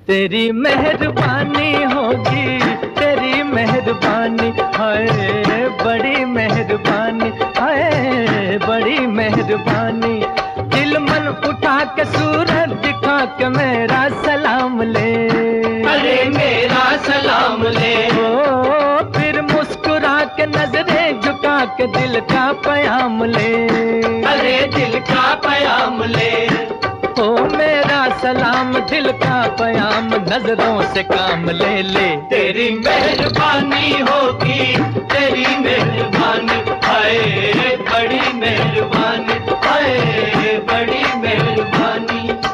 तेरी मेहरबानी होगी, तेरी मेहरबानी, हाय बड़ी मेहरबानी, हाय बड़ी मेहरबानी। दिल मन उठा के सूरत दिखा के मेरा सलाम ले, अरे मेरा सलाम ले। ओ फिर मुस्कुरा के नजरें झुका के दिल का प्याम ले, अरे दिल का प्याम ले। ओ मेरा सलाम दिल का प्याम, नजरों से काम ले ले। तेरी मेहरबानी होगी, तेरी मेहरबानी, हाय बड़ी मेहरबानी, हाय बड़ी मेहरबानी।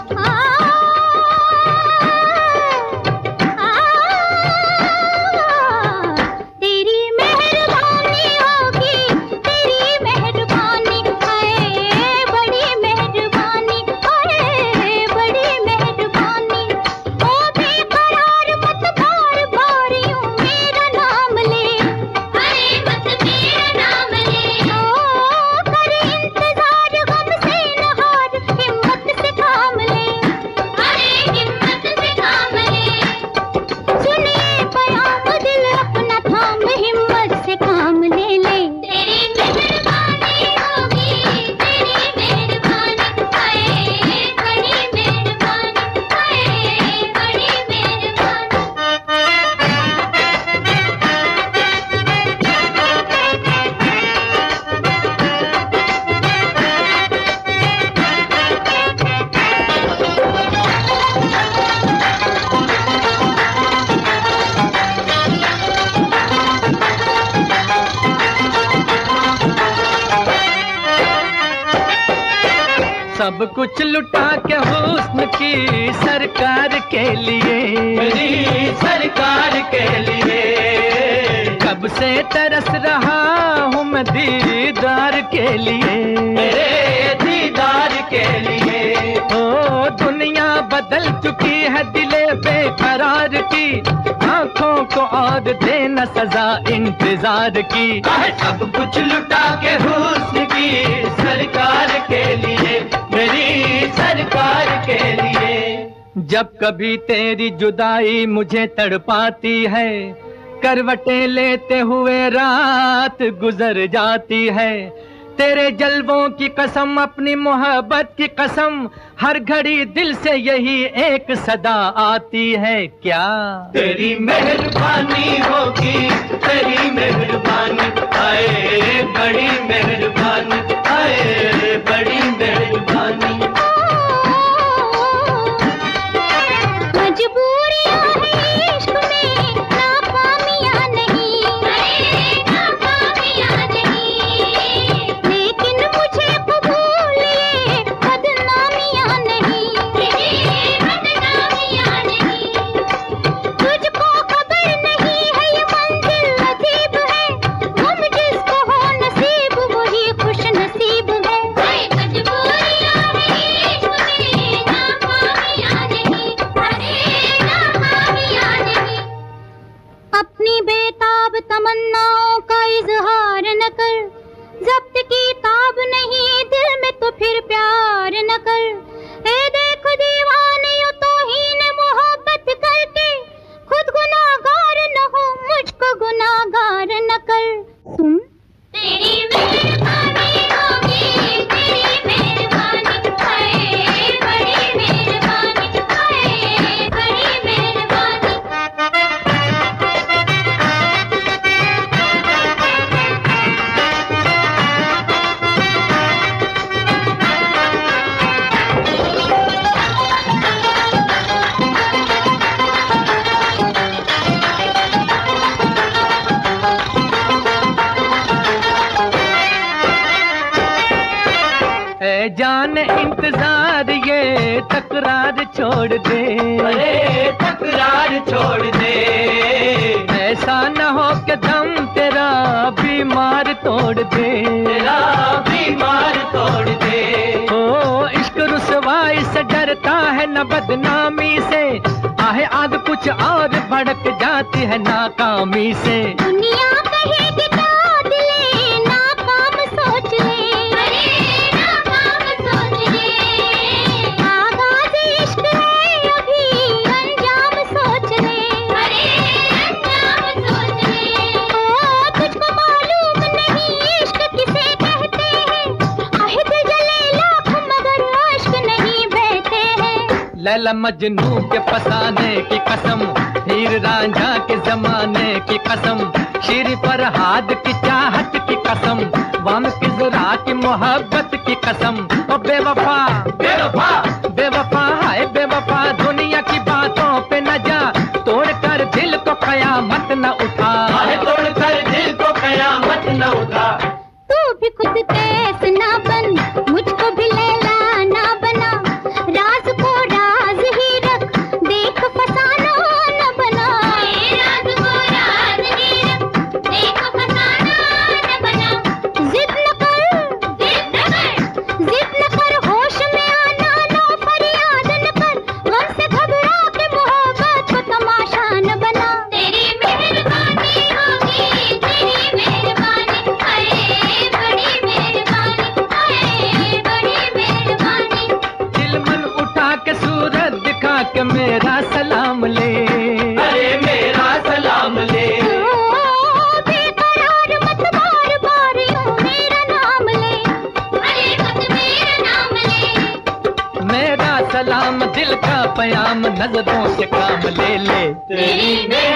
सब कुछ लुटा के हुस्न की सरकार के लिए, मेरी सरकार के लिए। कब से तरस रहा हूँ मैं दीदार के लिए, मेरे दीदार के लिए। ओ दुनिया बदल चुकी है दिले बेकरार की, आंखों को और देना सजा इंतजार की। सब कुछ लुटा के हुस्न की सरकार के लिए, मेरी सरकार के लिए। जब कभी तेरी जुदाई मुझे तड़पाती है, करवटें लेते हुए रात गुजर जाती है। तेरे जलवों की कसम, अपनी मोहब्बत की कसम, हर घड़ी दिल से यही एक सदा आती है क्या? तेरी मेहरबानी होगी, तेरी मेहरबानी, आए बड़ी मेहरबानी, आए बड़ी मेहरबानी। तमन्नाओं का इजहार न कर, जब्त की ताब नहीं दिल में तो फिर प्यार न कर। ए देख दीवाने तो हीन मोहब्बत करके, खुद गुनाहगार न हो मुझको गुनाहगार न कर। सुन तेरी मेहरबानी होगी, तेरी मेहरबानी, हाय बड़ी मेहरबानी, हाय बड़ी मेहरबानी। जान इंतजार ये तकरार छोड़ दे, अरे तकरार छोड़ दे। ऐसा न हो कि दम तेरा बीमार तोड़ दे, तेरा बीमार तोड़ दे। ओ इश्क रुसवाई से डरता है न बदनामी से, आहे आग कुछ और भड़क जाती है नाकामी से। दुनिया कहेगी दाद ले, नाकाम सोच ले, अरे नाकाम सोच ले। आगाज़ इश्क है अभी, अंजाम लैला मजनू के फसाने की कसम, हीर रांझा के जमाने की कसम, शीर फरहाद की चाहत की कसम, वाम की ज़रा की मोहब्बत की कसम। ओ बेवफा बेवफा बेवफा हाय बेवफा, दुनिया की बातों पे न जा, तोड़ कर दिल को कयामत न उठा। आहे तोड़ कर दिल को कयामत न उठा। तू भी खुद कैस ना बन, मुझको भी लैला ना बना, राज को राज ही रख, देख फसाना न बना। राज को राज ही रख, देख फसाना न बना। जिद न कर, जिद न कर, होश में आना ना, फरियाद न कर, गम से घबरा के मोहब्बत को तमाशा न बना। तेरी मेहरबानी होगी, तेरी मेहरबानी, हाय बड़ी मेहरबानी, हाय बड़ी मेहरबानी। दिल मन उठा के सूरत दिखा के मेरा सलाम ले, अरे मेरा सलाम ले। बेकरार मत बार बार यूं मेरा नाम ले, अरे मत मेरा नाम ले। मेरा सलाम दिल का पयाम, नजरों से काम ले ले। तेरी मेहरबानी